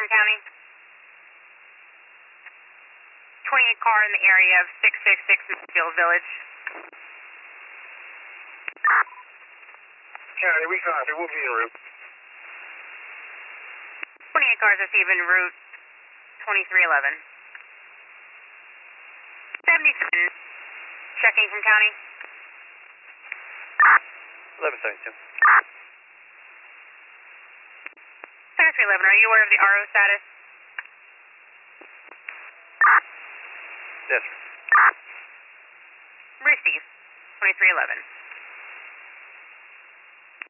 from county. 28 car in the area of 666 Midfield Village. County, we copy. We'll be en route. 28 cars receiving route 2311. 77. Checking from county. 1172. 2311, are you aware of the RO status? Yes, sir. Receive. 2311.